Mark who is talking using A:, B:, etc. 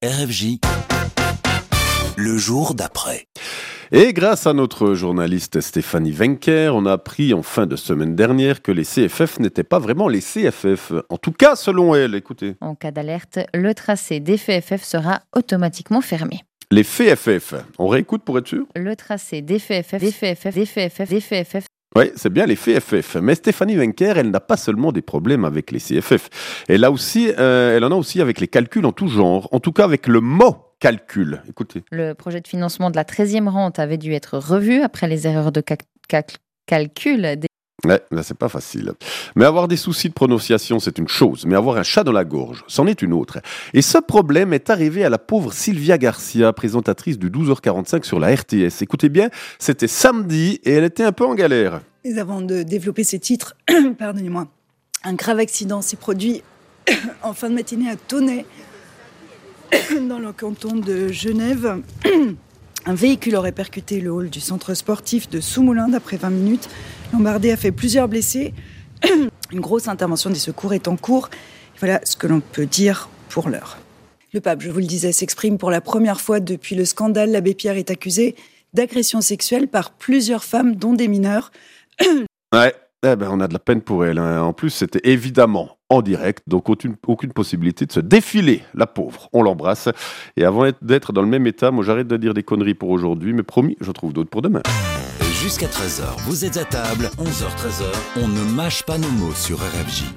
A: RFJ, le jour d'après.
B: Et grâce à notre journaliste Stéphanie Wencker, on a appris en fin de semaine dernière que les CFF n'étaient pas vraiment les CFF. En tout cas, selon elle, écoutez.
C: En cas d'alerte, le tracé des FFF sera automatiquement fermé.
B: Les FFF, on réécoute pour être sûr ?
C: Le tracé des FFF.
B: Oui, c'est bien les FFF. Mais Stéphanie Wencker, elle n'a pas seulement des problèmes avec les CFF. Elle en a aussi avec les calculs en tout genre. En tout cas, avec le mot calcul. Écoutez.
C: Le projet de financement de la 13e rente avait dû être revu après les erreurs de calcul.
B: Ouais, là, c'est pas facile. Mais avoir des soucis de prononciation, c'est une chose. Mais avoir un chat dans la gorge, c'en est une autre. Et ce problème est arrivé à la pauvre Sylvia Garcia, présentatrice du 12h45 sur la RTS. Écoutez bien, c'était samedi et elle était un peu en galère.
D: Et avant de développer ces titres, pardonnez-moi, un grave accident s'est produit en fin de matinée à Tonnay, dans le canton de Genève. Un véhicule aurait percuté le hall du centre sportif de Soumoulin d'après 20 minutes. Lombardé a fait plusieurs blessés. Une grosse intervention des secours est en cours. Voilà ce que l'on peut dire pour l'heure. Le pape, je vous le disais, s'exprime pour la première fois depuis le scandale. L'abbé Pierre est accusé d'agression sexuelle par plusieurs femmes, dont des mineurs.
B: Ouais, on a de la peine pour elle. En plus, c'était évidemment en direct, donc aucune possibilité de se défiler, la pauvre. On l'embrasse. Et avant d'être dans le même état, moi j'arrête de dire des conneries pour aujourd'hui, mais promis, je trouve d'autres pour demain.
A: Jusqu'à 13h, vous êtes à table, 11h, 13h, on ne mâche pas nos mots sur RFJ.